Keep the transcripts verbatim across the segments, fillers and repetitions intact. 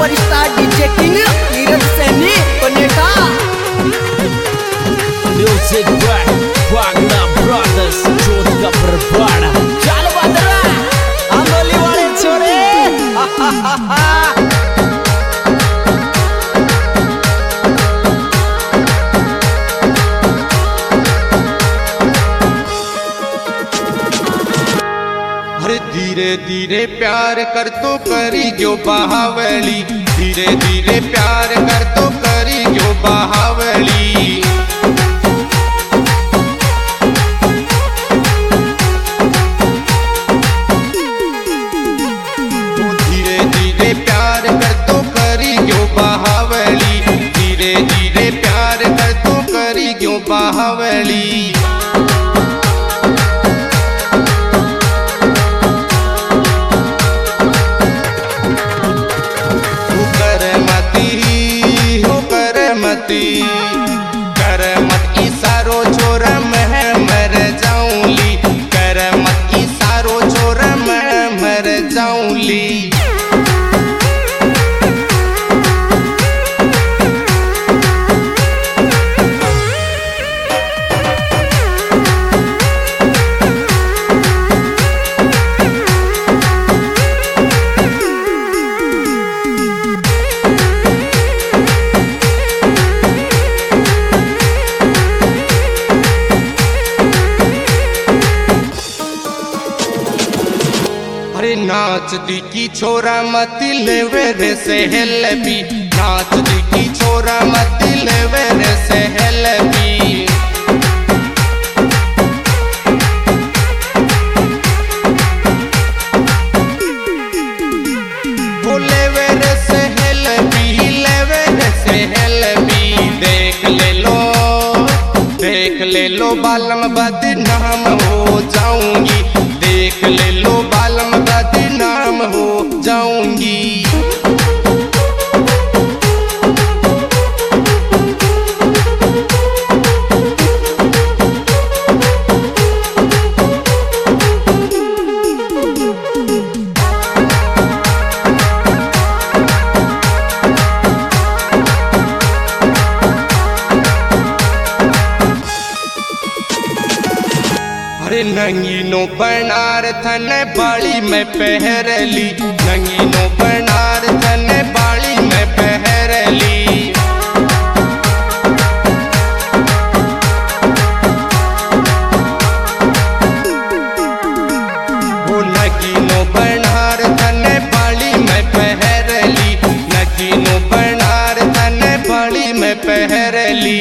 Superstar DJ king Neeraj Saini कनेटा music by वागना brothers जोत का बरपाड़ा। चल बदरा आंदोली वाले छोरे अरे धीरे धीरे प्यार कर तो करी जो बाहावली, धीरे धीरे प्यार कर तो करी जो बाहावली। तू धीरे धीरे प्यार कर तो करी जो बाहावली, धीरे धीरे प्यार कर तो करी जो बाहावली। कर मत इशारो छोरा मैं मर जाऊंली, कर मत इशारो छोरा मैं मर जाऊंली। अरे नाच दी की छोरा मत लेवे रे सहल भी, नाच दी की छोरा मत लेवे रे सहल भी। वो लेवे रे सहल भी, लेवे रे सहल भी। देख ले लो देख ले लो बालम बदनाम हो जाऊंगी, देख ले लो बालम बदनाम हो जाऊंगी। अरे नंगीनो बनार थन बाड़ी में पहरली, नंगीनो बनार थन बाड़ी में पहरली। वो नगीनो बनार थन बाड़ी में पहरली, नगीनो बनार थन बाड़ी में पहरली।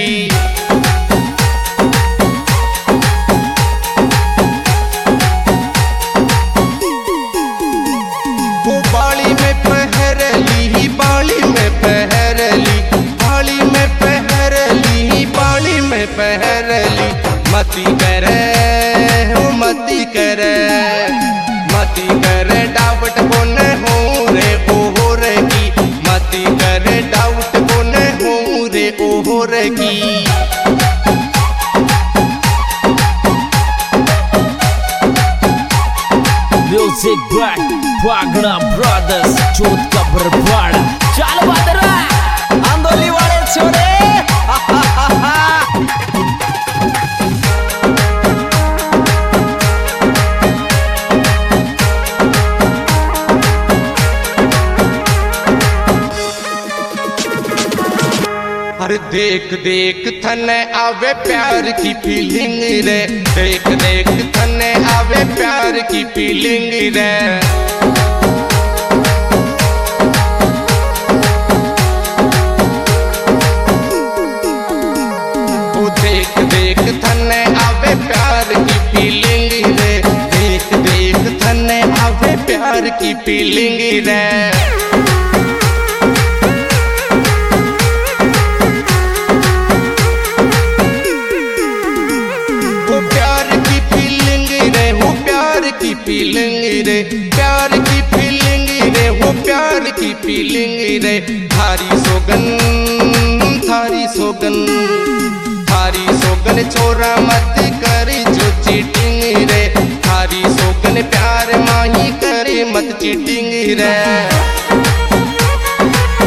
बाली में पहरली, बाली में पहरली, बाली में पहरली, बाली में पहरली। मती करे हो मती करे, मती करे डावट बोने हो रे ओहो रे की, मती करे डावट बोने हो रे ओहो रे की। म्यूजिक बाय वागना ब्रदर्स जोत का बरपाड़ा। चल बदरा आंदोली वाले छोरे अरे देख देख थने आवे प्यार की फीलिंग रे, देख देख थने आवे प्यार की फीलिंग रे। वो देख देख थने आवे प्यार की फीलिंग रे, देख देख थने आवे प्यार की फीलिंग रे। फीलिंग रे प्यार की फीलिंग रे, वो प्यार की फीलिंग रे। थारी सोगन थारी सोगन थारी सोगन छोरा मत करी जो चीटिंग रे, थारी सोगन प्यार माही करे मत चीटिंग रे।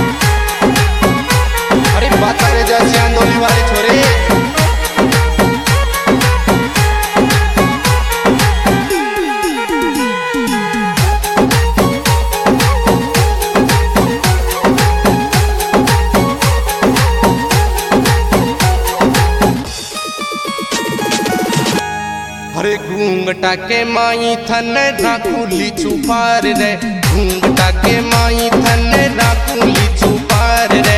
घूंघटा के माई थन राखूली छुपार रे, घूंघटा के माई थन राखूली छुपार रे।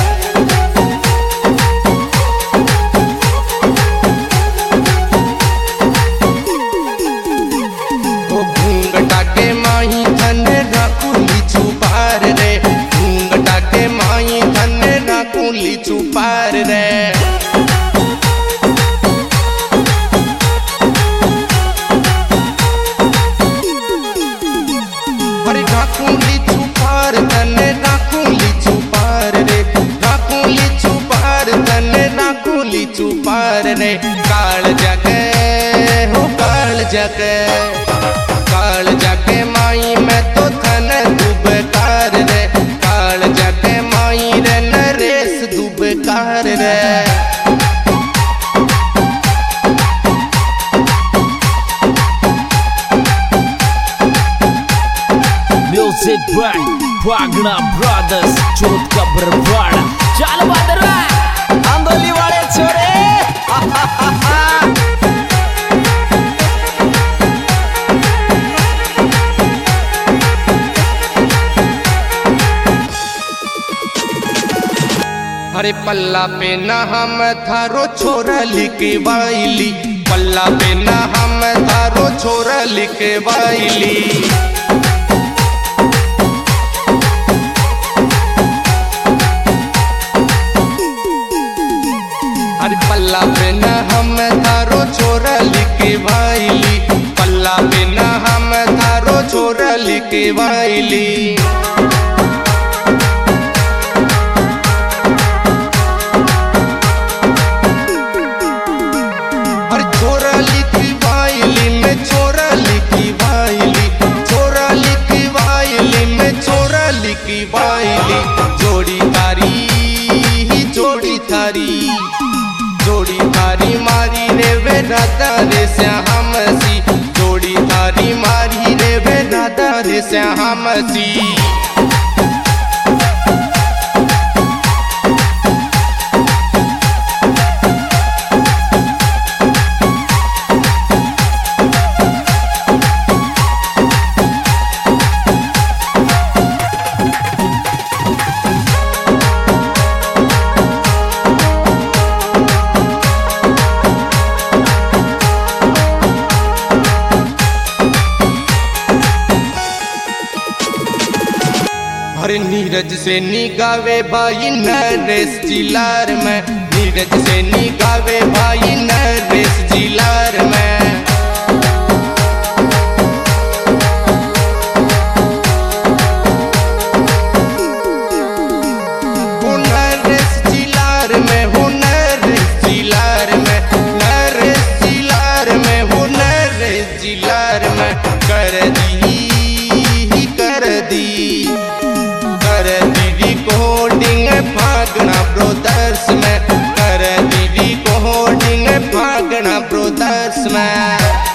ओ घूंघटा के माई थन राखूली छुपार रे, घूंघटा के माई थन राखूली छुपार रे। अरे राखूली छुपार तने राखूली छुपार रे, राखूली छुपार तने राखूली छुपार रे। काल जगे हो काल जगे, काल जगे माई मैं तो थन दुबकार रे, काल जगे माई रे नरेश दुबकार रे। Music by Wagner Brothers, चोट का बरवाड़ा। चल बदरा आंदोली वाले छोरे अरे पल्ला पे ना हम थारो छोरा लिखे वाइली, पल्ला पे ना हम थारो छोरा लिखे वाइली। अरे पल्ला पे ना हम थारो छोरा लिखे वाइली, पल्ला पे ना हम थारो छोरा लिखे वाइली। अरे छोरा लिखी वाइली में छोरा लिखी वाइली, छोरा लिखी वाइली में छोरा लिखी वाइली। जोड़ी तारी जोड़ी थारी, जोड़ी थारी मारी रे वे राधा रे श्याम सी, जोड़ी थारी मारी रे वे राधा रे श्याम सी। अरे नीरज से निगावे भाई नरेश जिलार में, नीरज से निगावे भाई नरेश जिलार में। हो नरेश जिलार में, हो नरेश जिलार में, नरेश जिलार में, हो नरेश जिलार में। कर दी कर दी कर दी रिकॉर्डिंग भागना ब्रोदर्स में, कर दी रिकॉर्डिंग भागना ब्रोदर्स में।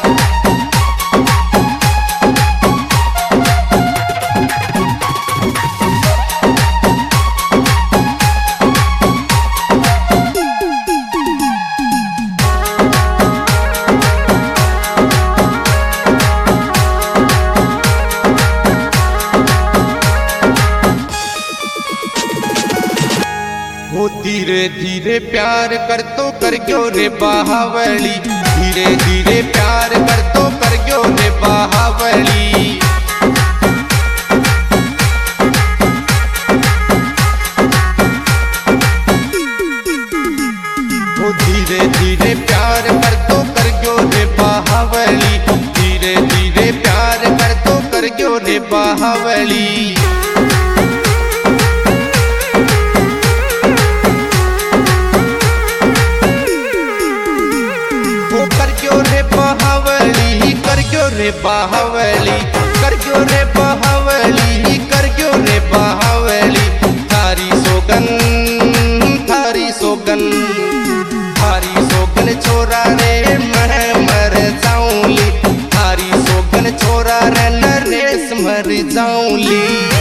वो धीरे धीरे प्यार कर तो कर क्यों रे बाहावली, धीरे धीरे प्यार कर तो कर क्यों रे बाहावली। वो धीरे धीरे प्यार कर तो कर क्यों रे बाहावली, धीरे धीरे प्यार कर तो कर क्यों रे बाहावली। रे बाहावली कर क्यों रे बाहावली, कर क्यों रे बाहावली। थारी सोगन थारी सोगन थारी सोगन छोरा रे मैं मर जाऊंली, थारी सोगन छोरा रे नरेश मर जाऊंली।